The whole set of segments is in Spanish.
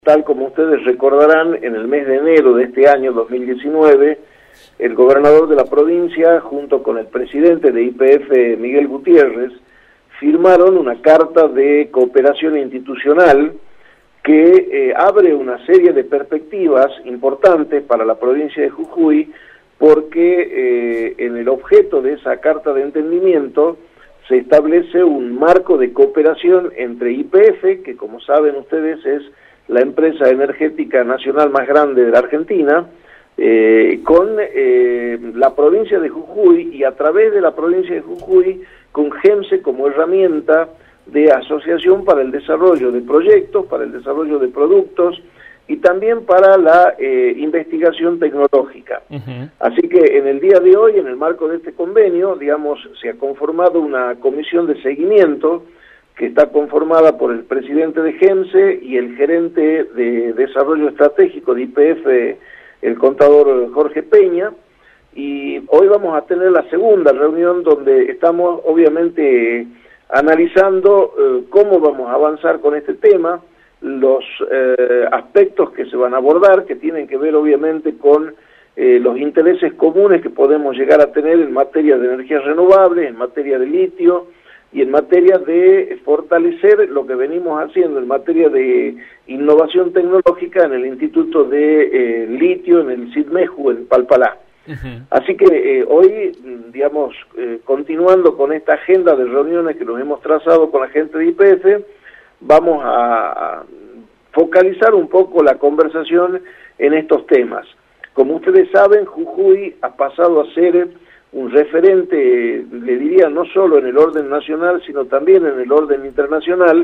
Tal como ustedes recordarán, en el mes de enero de este año 2019, el gobernador de la provincia, junto con el presidente de YPF, Miguel Gutiérrez, firmaron una carta de cooperación institucional que abre una serie de perspectivas importantes para la provincia de Jujuy, porque en el objeto de esa carta de entendimiento se establece un marco de cooperación entre YPF, que como saben ustedes es la empresa energética nacional más grande de la Argentina, con la provincia de Jujuy y a través de la provincia de Jujuy con GEMSE como herramienta de asociación para el desarrollo de proyectos, para el desarrollo de productos y también para la investigación tecnológica. Así que en el día de hoy, en el marco de este convenio, digamos, se ha conformado una comisión de seguimiento que está conformada por el presidente de GEMSE y el gerente de desarrollo estratégico de YPF, el contador Jorge Peña, y hoy vamos a tener la segunda reunión donde estamos obviamente analizando cómo vamos a avanzar con este tema, los aspectos que se van a abordar, que tienen que ver obviamente con los intereses comunes que podemos llegar a tener en materia de energías renovables, en materia de litio, y en materia de fortalecer lo que venimos haciendo en materia de innovación tecnológica en el Instituto de Litio, en el CIDMEJU, en Palpalá. Así que hoy, digamos, continuando con esta agenda de reuniones que nos hemos trazado con la gente de YPF, vamos a focalizar un poco la conversación en estos temas. Como ustedes saben, Jujuy ha pasado a ser un referente, le diría, no solo en el orden nacional, sino también en el orden internacional,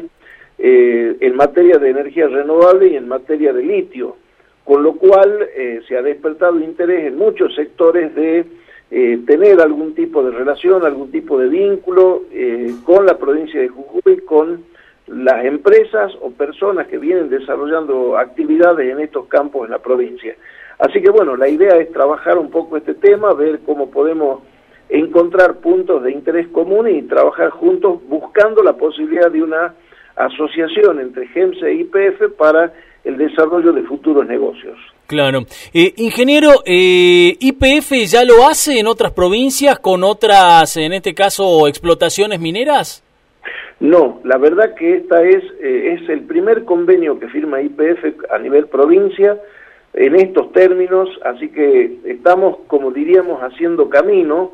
en materia de energía renovable y en materia de litio, con lo cual se ha despertado interés en muchos sectores de tener algún tipo de relación, algún tipo de vínculo con la provincia de Jujuy, con las empresas o personas que vienen desarrollando actividades en estos campos en la provincia. Así que bueno, la idea es trabajar un poco este tema, ver cómo podemos encontrar puntos de interés común y trabajar juntos buscando la posibilidad de una asociación entre GEMSE y YPF para el desarrollo de futuros negocios. Claro. Ingeniero, ¿YPF ya lo hace en otras provincias con otras, en este caso, explotaciones mineras? No, la verdad que esta es el primer convenio que firma YPF a nivel provincia en estos términos, así que estamos, como diríamos, haciendo camino,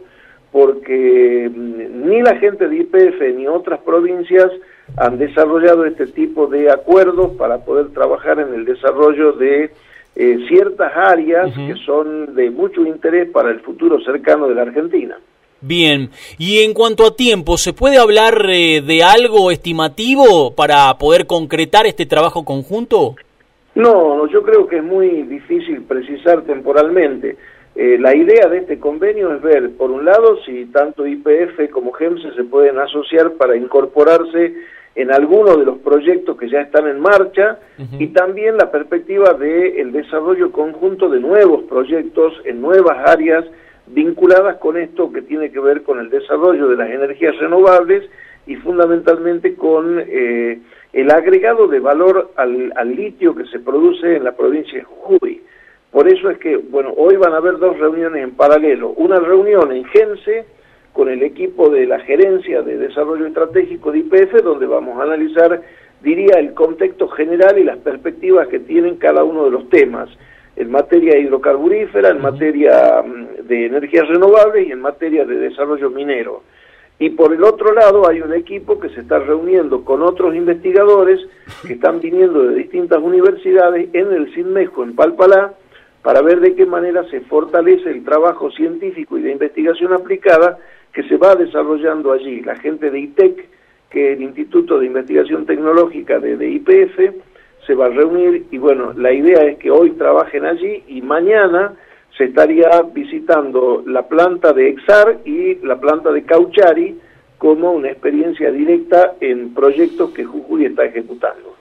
porque ni la gente de YPF ni otras provincias han desarrollado este tipo de acuerdos para poder trabajar en el desarrollo de ciertas áreas que son de mucho interés para el futuro cercano de la Argentina. Bien, y en cuanto a tiempo, ¿se puede hablar de algo estimativo para poder concretar este trabajo conjunto? No, yo creo que es muy difícil precisar temporalmente. La idea de este convenio es ver, por un lado, si tanto YPF como GEMSE se pueden asociar para incorporarse en alguno de los proyectos que ya están en marcha, y también la perspectiva del desarrollo conjunto de nuevos proyectos en nuevas áreas vinculadas con esto que tiene que ver con el desarrollo de las energías renovables y fundamentalmente con el agregado de valor al litio que se produce en la provincia de Jujuy. Por eso es que, bueno, hoy van a haber dos reuniones en paralelo. Una reunión en GEMSE con el equipo de la Gerencia de Desarrollo Estratégico de YPF, donde vamos a analizar, diría, el contexto general y las perspectivas que tienen cada uno de los temas, en materia hidrocarburífera, en materia de energías renovables y en materia de desarrollo minero. Y por el otro lado hay un equipo que se está reuniendo con otros investigadores que están viniendo de distintas universidades en el CIDMEJU, en Palpalá, para ver de qué manera se fortalece el trabajo científico y de investigación aplicada que se va desarrollando allí. La gente de ITEC, que es el Instituto de Investigación Tecnológica de YPF, se va a reunir y bueno, la idea es que hoy trabajen allí y mañana se estaría visitando la planta de Exar y la planta de Cauchari como una experiencia directa en proyectos que Jujuy está ejecutando.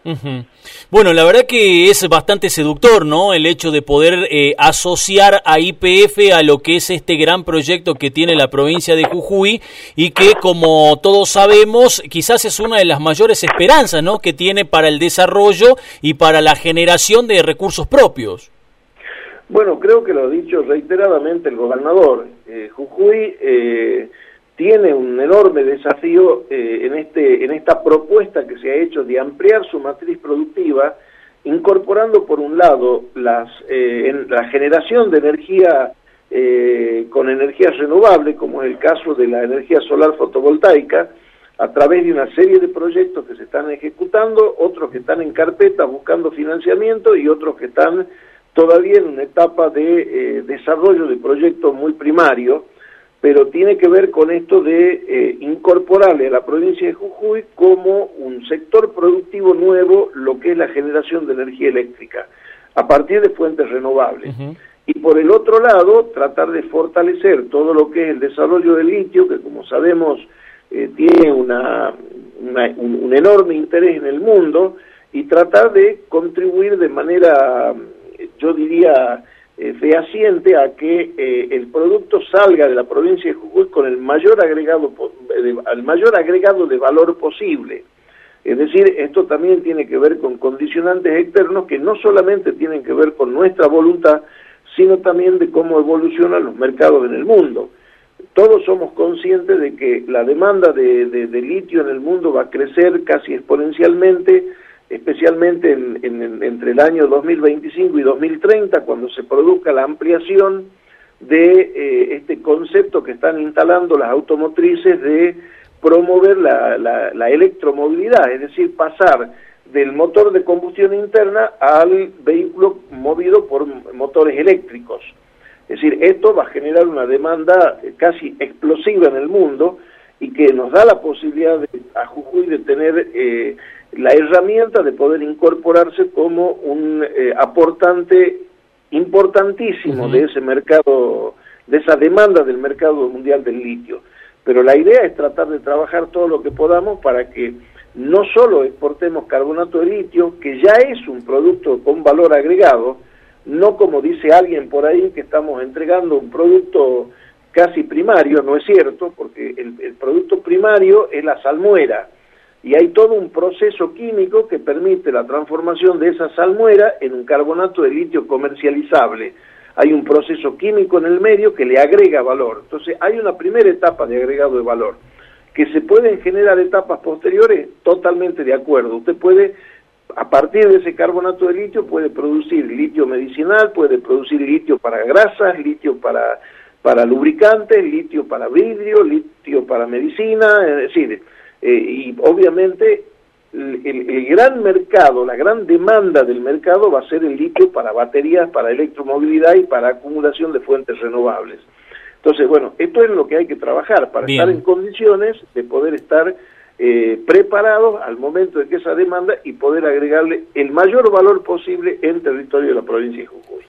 Ujú. Bueno, la verdad que es bastante seductor, ¿no? El hecho de poder asociar a YPF a lo que es este gran proyecto que tiene la provincia de Jujuy y que, como todos sabemos, quizás es una de las mayores esperanzas, ¿no?, que tiene para el desarrollo y para la generación de recursos propios. Bueno, creo que lo ha dicho reiteradamente el gobernador. Jujuy tiene un enorme desafío en esta propuesta que se ha hecho de ampliar su matriz productiva, incorporando por un lado la generación de energía con energía renovable, como es el caso de la energía solar fotovoltaica, a través de una serie de proyectos que se están ejecutando, otros que están en carpeta buscando financiamiento y otros que están todavía en una etapa de desarrollo de proyectos muy primarios, pero tiene que ver con esto de incorporarle a la provincia de Jujuy como un sector productivo nuevo lo que es la generación de energía eléctrica, a partir de fuentes renovables. Uh-huh. Y por el otro lado, tratar de fortalecer todo lo que es el desarrollo del litio, que como sabemos tiene un enorme interés en el mundo, y tratar de contribuir de manera, yo diría, fehaciente a que el producto salga de la provincia de Jujuy con el mayor agregado de valor posible. Es decir, esto también tiene que ver con condicionantes externos que no solamente tienen que ver con nuestra voluntad, sino también de cómo evolucionan los mercados en el mundo. Todos somos conscientes de que la demanda de litio en el mundo va a crecer casi exponencialmente, especialmente entre el año 2025 y 2030, cuando se produzca la ampliación de este concepto que están instalando las automotrices de promover la electromovilidad, es decir, pasar del motor de combustión interna al vehículo movido por motores eléctricos. Es decir, esto va a generar una demanda casi explosiva en el mundo y que nos da la posibilidad a Jujuy de tener la herramienta de poder incorporarse como un aportante importantísimo de ese mercado, de esa demanda del mercado mundial del litio. Pero la idea es tratar de trabajar todo lo que podamos para que no solo exportemos carbonato de litio, que ya es un producto con valor agregado, no como dice alguien por ahí que estamos entregando un producto casi primario, no es cierto, porque el producto primario es la salmuera, y hay todo un proceso químico que permite la transformación de esa salmuera en un carbonato de litio comercializable. Hay un proceso químico en el medio que le agrega valor. Entonces hay una primera etapa de agregado de valor. Que se pueden generar etapas posteriores, totalmente de acuerdo. Usted puede, a partir de ese carbonato de litio, puede producir litio medicinal, puede producir litio para grasas, litio para lubricantes, litio para vidrio, litio para medicina, es decir, y obviamente el gran mercado, la gran demanda del mercado va a ser el litio para baterías, para electromovilidad y para acumulación de fuentes renovables. Entonces, bueno, esto es lo que hay que trabajar para estar en condiciones de poder estar preparados al momento de que esa demanda y poder agregarle el mayor valor posible en territorio de la provincia de Jujuy.